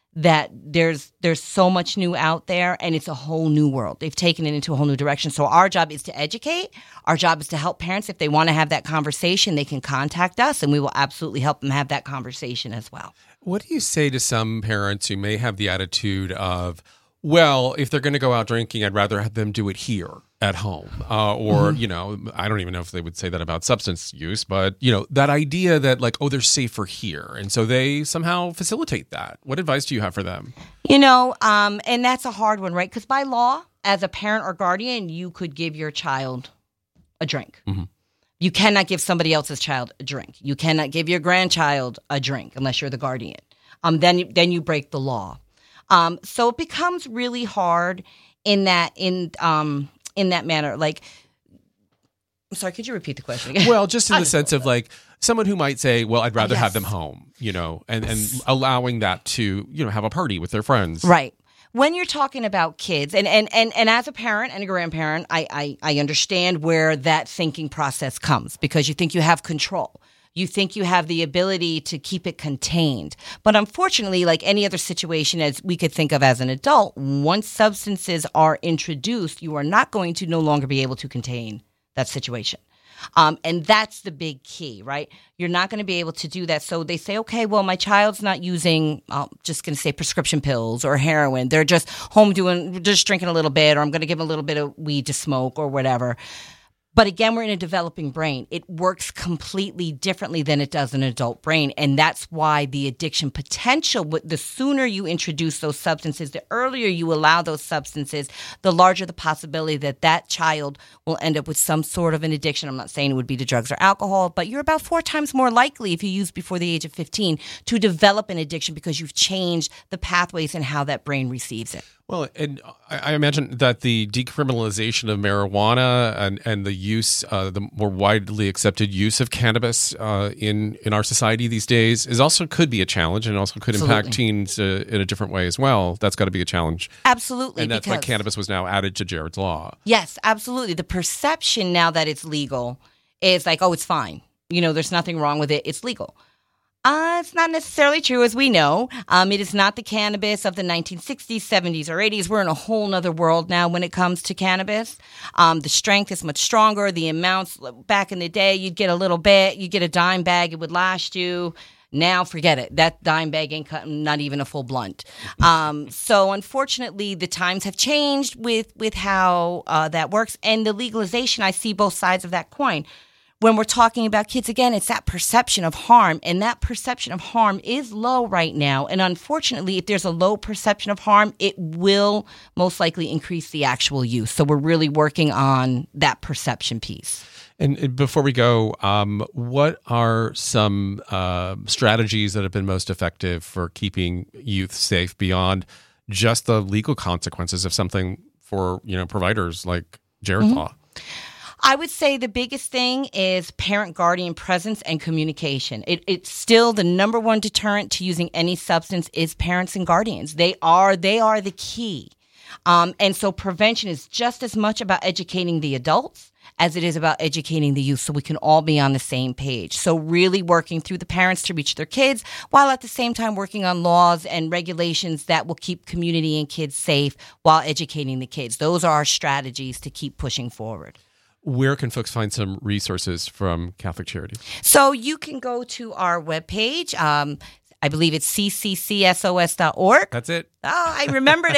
that there's there's so much new out there, and it's a whole new world. They've taken it into a whole new direction. So our job is to educate. Our job is to help parents. If they want to have that conversation, they can contact us, and we will absolutely help them have that conversation as well. What do you say to some parents who may have the attitude of, well, if they're going to go out drinking, I'd rather have them do it here at home. Uh, or, mm-hmm. you know, I don't even know if they would say that about substance use, but, you know, that idea that like, oh, they're safer here. And so they somehow facilitate that. What advice do you have for them? You know, um, and that's a hard one, right? Because by law, as a parent or guardian, you could give your child a drink. Mm-hmm. You cannot give somebody else's child a drink. You cannot give your grandchild a drink unless you're the guardian. Um, then, then you break the law. Um, so it becomes really hard in that in um, in that manner. Like, I'm sorry, could you repeat the question again? Well, just in the sense of like someone who might say, well, I'd rather yes. have them home, you know, and, and allowing that to, you know, have a party with their friends. Right. When you're talking about kids, and, and, and, and as a parent and a grandparent, I, I, I understand where that thinking process comes because you think you have control. You think you have the ability to keep it contained. But unfortunately, like any other situation as we could think of as an adult, once substances are introduced, you are not going to no longer be able to contain that situation. Um, and that's the big key, right? You're not going to be able to do that. So they say, okay, well, my child's not using, I'm just going to say prescription pills or heroin. They're just home doing, just drinking a little bit, or I'm going to give them a little bit of weed to smoke or whatever. But again, we're in a developing brain. It works completely differently than it does an adult brain. And that's why the addiction potential, the sooner you introduce those substances, the earlier you allow those substances, the larger the possibility that that child will end up with some sort of an addiction. I'm not saying it would be to drugs or alcohol, but you're about four times more likely if you use before the age of fifteen to develop an addiction because you've changed the pathways and how that brain receives it. Well, and I imagine that the decriminalization of marijuana and, and the use, uh, the more widely accepted use of cannabis uh, in in our society these days is also could be a challenge and also could Absolutely. impact teens uh, in a different way as well. That's got to be a challenge. Absolutely. And that's why because, cannabis was now added to Jared's law. Yes, absolutely. The perception now that it's legal is like, oh, it's fine. You know, there's nothing wrong with it. It's legal. Uh, it's not necessarily true, as we know. Um, it is not the cannabis of the nineteen sixties, seventies, or eighties. We're in a whole nother world now when it comes to cannabis. Um, the strength is much stronger. The amounts, back in the day, you'd get a little bit. You'd get a dime bag. It would last you. Now, forget it. That dime bag ain't cutting, not even a full blunt. Um, so, unfortunately, the times have changed with, with how uh, that works. And the legalization, I see both sides of that coin. When we're talking about kids, again, it's that perception of harm, and that perception of harm is low right now. And unfortunately, if there's a low perception of harm, it will most likely increase the actual use. So we're really working on that perception piece. And before we go, um, what are some uh, strategies that have been most effective for keeping youth safe beyond just the legal consequences of something for, you know, providers like Jared's Mm-hmm. Law? I would say the biggest thing is parent-guardian presence and communication. It, it's still the number one deterrent to using any substance is parents and guardians. They are they are the key. Um, and so prevention is just as much about educating the adults as it is about educating the youth so we can all be on the same page. So really working through the parents to reach their kids while at the same time working on laws and regulations that will keep community and kids safe while educating the kids. Those are our strategies to keep pushing forward. Where can folks find some resources from Catholic Charities? So you can go to our webpage. Um, I believe it's c c c s o s dot org. That's it. Oh, I remembered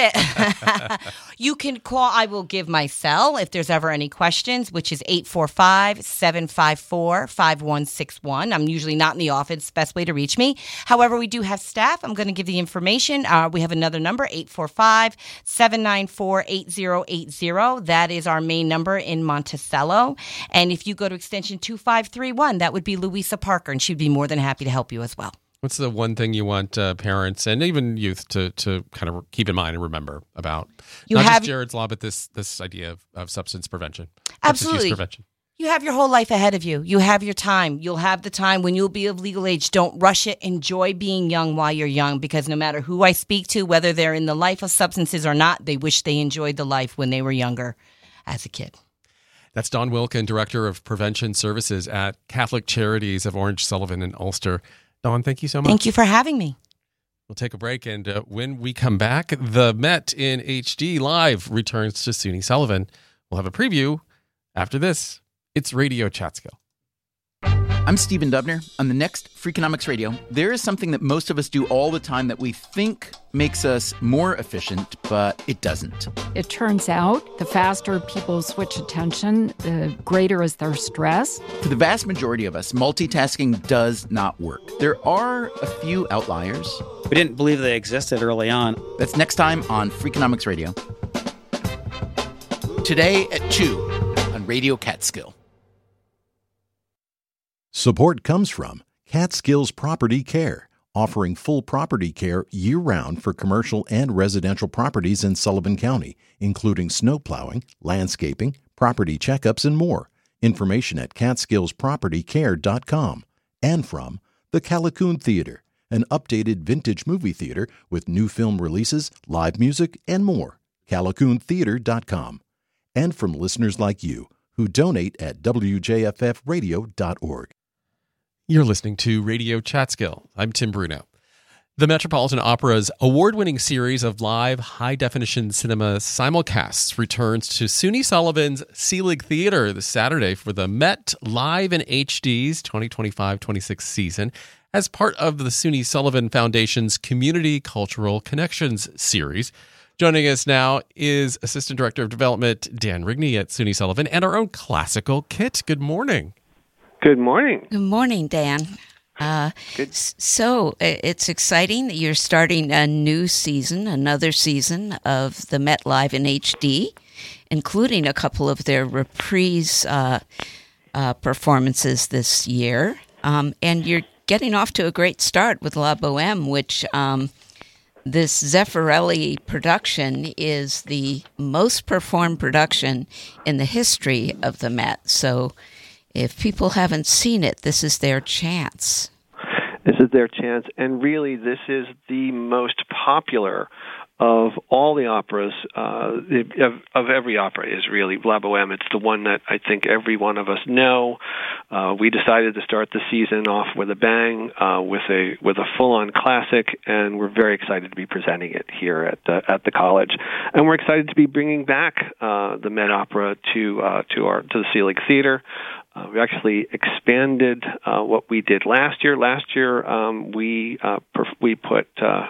it. You can call. I will give my cell if there's ever any questions, which is eight four five, seven five four, five one six one. I'm usually not in the office. Best way to reach me. However, we do have staff. I'm going to give the information. Uh, we have another number, eight four five, seven nine four, eight zero eight zero. That is our main number in Monticello. And if you go to extension two five three one, that would be Louisa Parker, and she'd be more than happy to help you as well. What's the one thing you want uh, parents and even youth to to kind of keep in mind and remember about you not have, just Jared's Law, but this this idea of, of substance prevention, absolutely. substance use prevention? You have your whole life ahead of you. You have your time. You'll have the time when you'll be of legal age. Don't rush it. Enjoy being young while you're young, because no matter who I speak to, whether they're in the life of substances or not, they wish they enjoyed the life when they were younger as a kid. That's Dawn Wilkin, Director of Prevention Services at Catholic Charities of Orange, Sullivan, and Ulster. Dawn, thank you so much. Thank you for having me. We'll take a break, and uh, when we come back, the Met in H D Live returns to SUNY Sullivan. We'll have a preview after this. It's Radio Chatskill. I'm Stephen Dubner. On the next Freakonomics Radio, there is something that most of us do all the time that we think makes us more efficient, but it doesn't. It turns out the faster people switch attention, the greater is their stress. For the vast majority of us, multitasking does not work. There are a few outliers. We didn't believe they existed early on. That's next time on Freakonomics Radio. Today at two on Radio Catskill. Support comes from Catskills Property Care, offering full property care year-round for commercial and residential properties in Sullivan County, including snow plowing, landscaping, property checkups, and more. Information at catskills property care dot com. And from the Callicoon Theater, an updated vintage movie theater with new film releases, live music, and more. callicoon theater dot com. And from listeners like you who donate at w j f f radio dot org. You're listening to Radio Chatskill. I'm Tim Bruno. The Metropolitan Opera's award-winning series of live high-definition cinema simulcasts returns to SUNY Sullivan's Selig Theater this Saturday for the Met Live in H D's twenty twenty-five twenty-six season as part of the SUNY Sullivan Foundation's Community Cultural Connections series. Joining us now is Assistant Director of Development Dan Rigney at SUNY Sullivan and our own classical Kit. Good morning. Good morning. Good morning, Dan. Uh, Good. So it's exciting that you're starting a new season, another season of the Met Live in H D, including a couple of their reprise uh, uh, performances this year. Um, and you're getting off to a great start with La Boheme, which um, this Zeffirelli production is the most performed production in the history of the Met. So if people haven't seen it, this is their chance. This is their chance, and really this is the most popular of all the operas, uh, of, of every opera is really La Boheme. It's the one that I think every one of us know. Uh, we decided to start the season off with a bang, uh, with a with a full-on classic, and we're very excited to be presenting it here at the, at the college. And we're excited to be bringing back uh, the Met Opera to uh, to our to the Selig Theater. Uh, we actually expanded uh, what we did last year. Last year, um, we uh, perf- we put uh,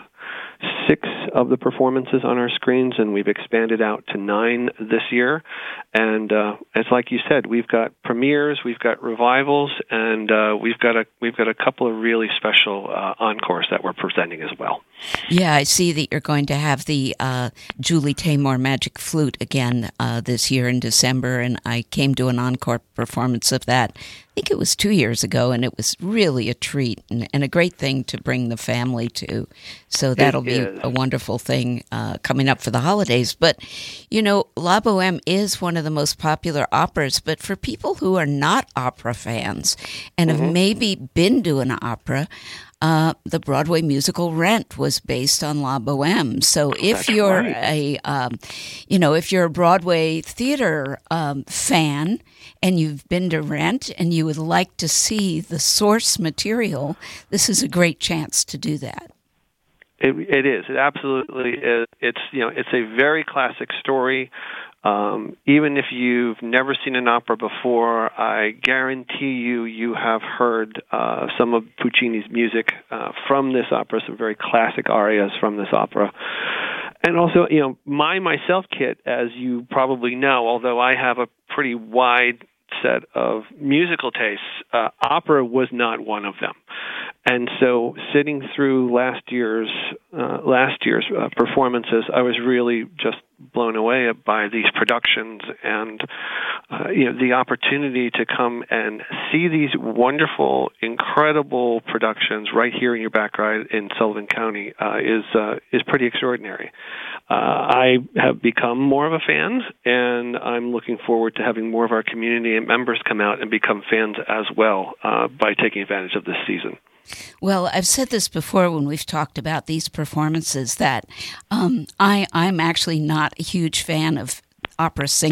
six of the performances on our screens, and we've expanded out to nine this year. And uh, it's like you said, we've got premieres, we've got revivals, and uh, we've got a we've got a couple of really special uh, encores that we're presenting as well. Yeah, I see that you're going to have the uh, Julie Taymor Magic Flute again uh, this year in December, and I came to an encore performance of that. I think it was two years ago, and it was really a treat and, and a great thing to bring the family to. So that'll be a wonderful thing uh, coming up for the holidays. But, you know, La Boheme is one of the most popular operas, but for people who are not opera fans and mm-hmm. have maybe been to an opera, Uh, the Broadway musical Rent was based on La Boheme. So if That's you're right. a, um, you know, if you're a Broadway theater um, fan and you've been to Rent and you would like to see the source material, this is a great chance to do that. It, it is. It absolutely is. It's you know, it's a very classic story. Um, even if you've never seen an opera before, I guarantee you, you have heard uh, some of Puccini's music uh, from this opera, some very classic arias from this opera. And also, you know, my myself kit, as you probably know, although I have a pretty wide set of musical tastes, uh, opera was not one of them. And so, sitting through last year's uh, last year's uh, performances, I was really just blown away by these productions, and uh, you know, the opportunity to come and see these wonderful, incredible productions right here in your backyard in Sullivan County uh, is uh, is pretty extraordinary. Uh, I have become more of a fan, and I'm looking forward to having more of our community and members come out and become fans as well uh, by taking advantage of this season. Well, I've said this before when we've talked about these performances that um, I, I'm actually not a huge fan of opera singing.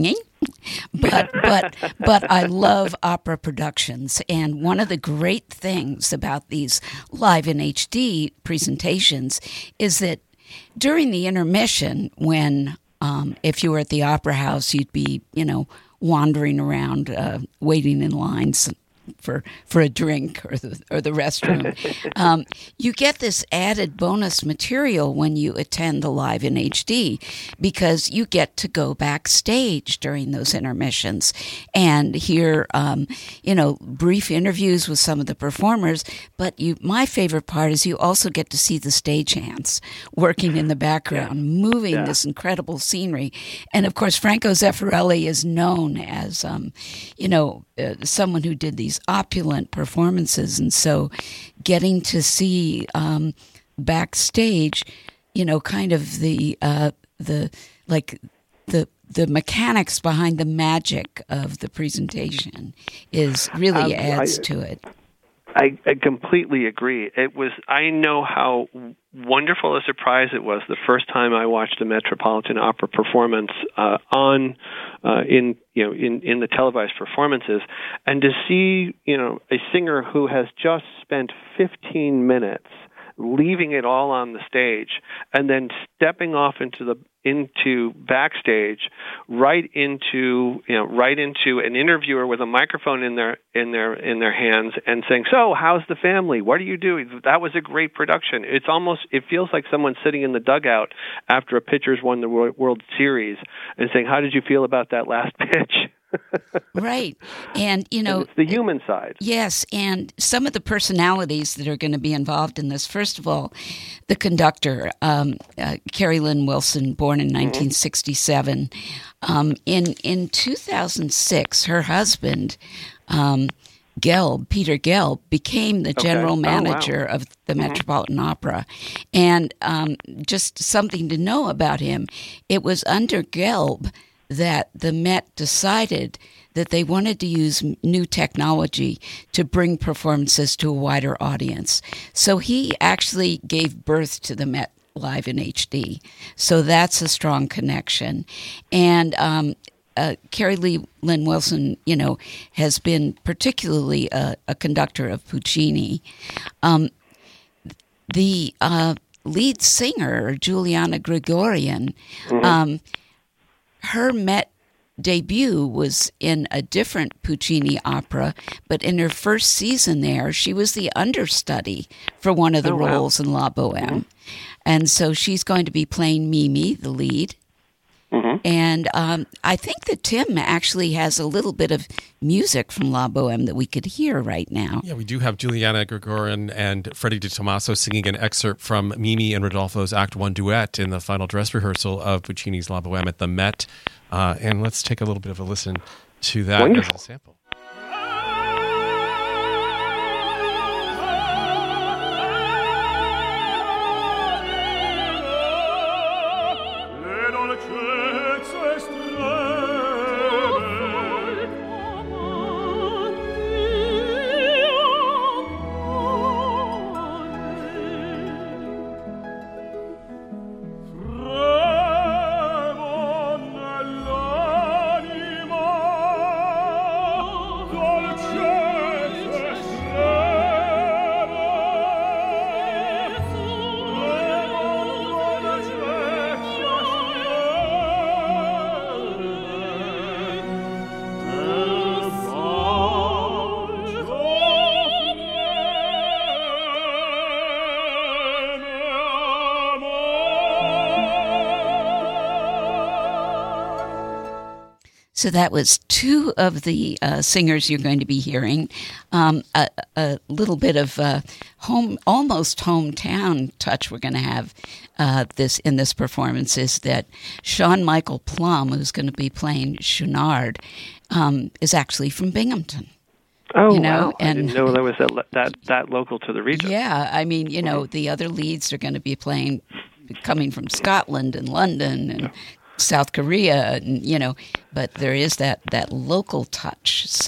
but but but I love opera productions, and one of the great things about these live in H D presentations is that during the intermission, when um, if you were at the opera house, you'd be you know wandering around, uh, waiting in lines for for a drink or the or the restroom. Um, you get this added bonus material when you attend the live in H D, because you get to go backstage during those intermissions and hear um, you know brief interviews with some of the performers. But you, my favorite part is you also get to see the stagehands working in the background, yeah. moving yeah. this incredible scenery. And of course, Franco Zeffirelli is known as um, you know uh, someone who did these opulent performances, and so getting to see um, backstage, you know, kind of the uh, the like the the mechanics behind the magic of the presentation is really um, adds I, to it. I, I completely agree. It was. I know how wonderful a surprise it was the first time I watched a Metropolitan Opera performance uh, on uh, in you know in, in the televised performances, and to see you know a singer who has just spent fifteen minutes leaving it all on the stage and then stepping off into the into backstage, right into you know right into an interviewer with a microphone in their in their in their hands and saying, "So, how's the family? What are you doing? That was a great production." It's almost it feels like someone sitting in the dugout after a pitcher's won the World Series and saying, "How did you feel about that last pitch?" Right. And, you know, and it's the human side. Yes. And some of the personalities that are going to be involved in this, first of all, the conductor, um, uh, Carrie Lynn Wilson, born in nineteen sixty-seven. Um, in, in two thousand six, her husband, um, Gelb, Peter Gelb, became the general okay. manager oh, wow. of the mm-hmm. Metropolitan Opera. And um, just something to know about him, it was under Gelb that the Met decided that they wanted to use new technology to bring performances to a wider audience. So he actually gave birth to the Met Live in H D. So that's a strong connection. And um, uh, Carrie Lee Lynn Wilson, you know, has been particularly a, a conductor of Puccini. Um, the uh, lead singer, Juliana Gregorian, mm-hmm. um, her Met debut was in a different Puccini opera, but in her first season there, she was the understudy for one of the oh, roles wow. in La Boheme. Mm-hmm. And so she's going to be playing Mimi, the lead. Mm-hmm. And um, I think that Tim actually has a little bit of music from La Boheme that we could hear right now. Yeah, we do have Juliana Gregorian and Freddie Di Tommaso singing an excerpt from Mimi and Rodolfo's Act One duet in the final dress rehearsal of Puccini's La Boheme at the Met. Uh, and let's take a little bit of a listen to that Wonderful. as a sample. So that was two of the uh, singers you're going to be hearing. Um, a, a little bit of uh, home, almost hometown touch we're going to have uh, this in this performance is that Sean Michael Plum, who's going to be playing Chouinard, um, is actually from Binghamton. Oh, you know? wow. And, I didn't know that was that, that, that local to the region. Yeah, I mean, you know, the other leads are going to be playing, coming from Scotland and London and South Korea, and you know, but there is that, that local touch. So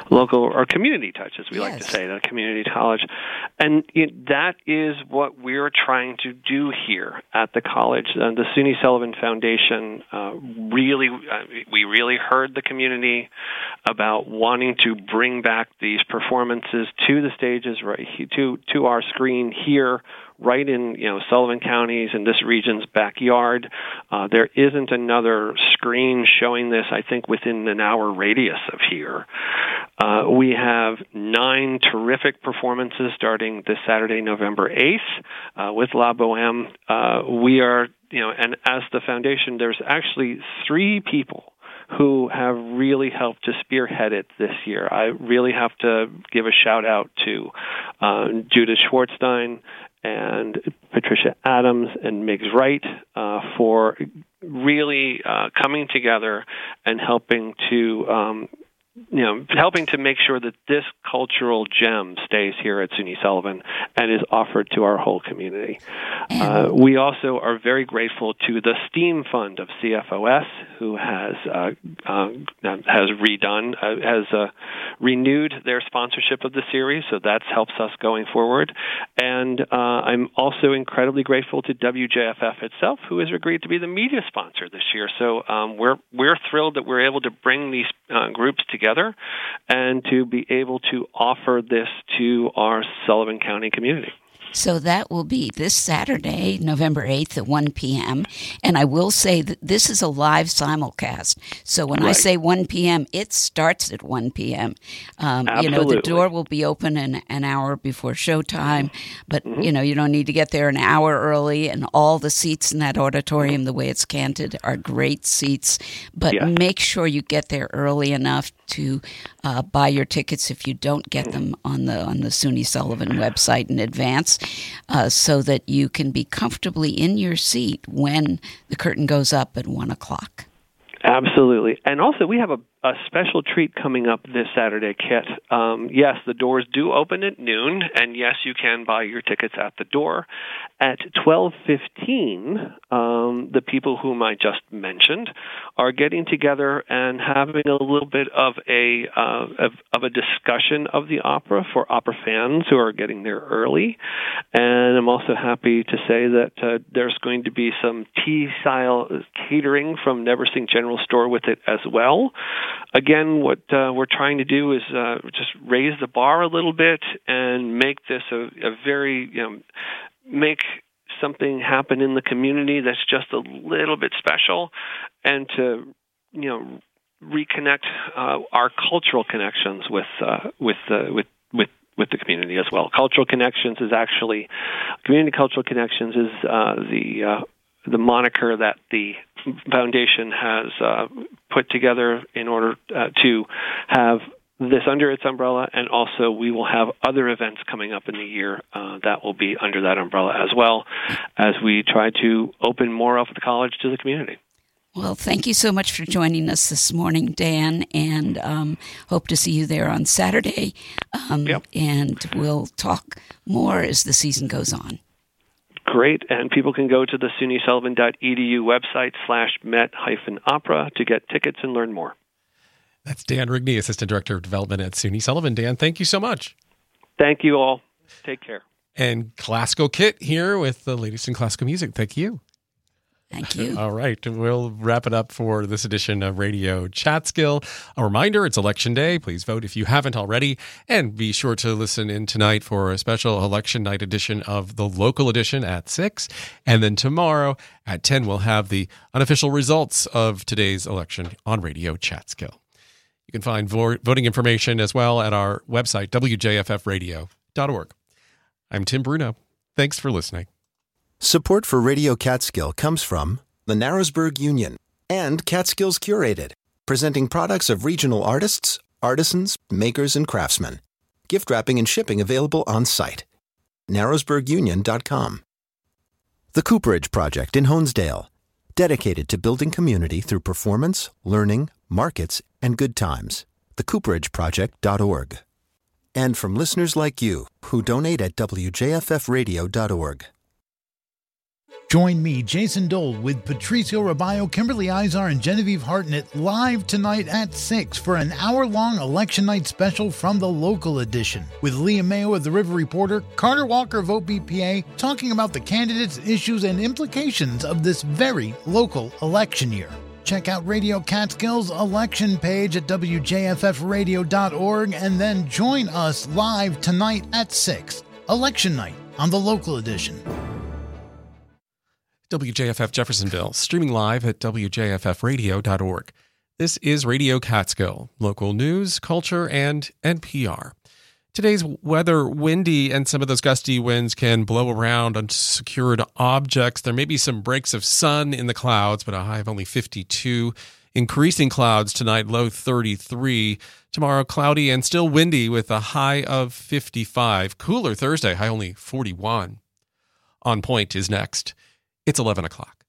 local or community touch, as we yes. like to say, the community college. And you know, that is what we're trying to do here at the college. Uh, the SUNY Sullivan Foundation uh, really, uh, we really heard the community about wanting to bring back these performances to the stages, right, to to our screen here, right in you know Sullivan County's and this region's backyard. Uh, there isn't another screen showing this, I think, within an hour radius of here. Uh, we have nine terrific performances starting this Saturday, November eighth, uh, with La Boheme. Uh, we are, you know, and as the foundation, there's actually three people who have really helped to spearhead it this year. I really have to give a shout out to uh, Judith Schwartzstein and Patricia Adams and Miggs Wright uh, for really uh, coming together and helping to um, you know, helping to make sure that this cultural gem stays here at SUNY Sullivan and is offered to our whole community. Uh, we also are very grateful to the STEAM Fund of C F O S, who has uh, uh, has redone, uh, has uh, renewed their sponsorship of the series, so that helps us going forward. And uh, I'm also incredibly grateful to W J F F itself, who has agreed to be the media sponsor this year. So um, we're we're thrilled that we're able to bring these uh, groups together. Together and to be able to offer this to our Sullivan County community. So that will be this Saturday, November eighth at one p.m. And I will say that this is a live simulcast. So when right. I say one p.m., it starts at one p.m. Um, you know, the door will be open an, an hour before showtime, but, mm-hmm. you know, you don't need to get there an hour early. And all the seats in that auditorium, the way it's canted, are great seats. But yeah. make sure you get there early enough to uh, buy your tickets if you don't get them on the on the SUNY Sullivan website in advance, uh, so that you can be comfortably in your seat when the curtain goes up at one o'clock. Absolutely. And also we have a, a special treat coming up this Saturday, Kit. Um, yes, the doors do open at noon, and yes, you can buy your tickets at the door. At twelve fifteen, um, the people whom I just mentioned are getting together and having a little bit of a uh, of, of a discussion of the opera for opera fans who are getting there early. And I'm also happy to say that uh, there's going to be some tea-style catering from Neversink General Store with it as well. Again, what uh, we're trying to do is uh, just raise the bar a little bit and make this a, a very, you know, make something happen in the community that's just a little bit special, and to, you know, reconnect uh, our cultural connections with uh, with uh, with with with the community as well. Cultural Connections is actually Community Cultural Connections is uh, the uh, the moniker that the foundation has uh, put together in order uh, to have this under its umbrella, and also we will have other events coming up in the year uh, that will be under that umbrella as well, as we try to open more of the college to the community. Well, thank you so much for joining us this morning, Dan, and um, hope to see you there on Saturday. Um, yep. And we'll talk more as the season goes on. Great, and people can go to the SUNY Sullivan dot E D U website slash Met hyphen opera to get tickets and learn more. That's Dan Rigney, Assistant Director of Development at SUNY Sullivan. Dan, thank you so much. Thank you all. Take care. And Classical Kit here with the latest in classical music. Thank you. Thank you. All right. We'll wrap it up for this edition of Radio Chatskill. A reminder, it's Election Day. Please vote if you haven't already. And be sure to listen in tonight for a special Election Night edition of the local edition at six. And then tomorrow at ten, we'll have the unofficial results of today's election on Radio Chatskill. You can find vo- voting information as well at our website, w j f f radio dot org. I'm Tim Bruno. Thanks for listening. Support for Radio Catskill comes from the Narrowsburg Union and Catskills Curated, presenting products of regional artists, artisans, makers, and craftsmen. Gift wrapping and shipping available on site. narrowsburg union dot com. The Cooperage Project in Honesdale, dedicated to building community through performance, learning, markets, and good times. the cooperage project dot org. And from listeners like you who donate at w j f f radio dot org. Join me, Jason Dole, with Patricio Rabayo, Kimberly Izar, and Genevieve Hartnett live tonight at six for an hour-long election night special from the local edition, with Leah Mayo of the River Reporter, Carter Walker of O B P A, talking about the candidates, issues, and implications of this very local election year. Check out Radio Catskills' election page at W J F F radio dot org and then join us live tonight at six. Election night on the local edition. W J F F Jeffersonville, streaming live at W J F F radio dot org. This is Radio Catskill, local news, culture, and N P R. Today's weather windy, and some of those gusty winds can blow around unsecured objects. There may be some breaks of sun in the clouds, but a high of only fifty-two. Increasing clouds tonight, low thirty-three. Tomorrow, cloudy and still windy with a high of fifty-five. Cooler Thursday, high only forty-one. On Point is next. It's eleven o'clock.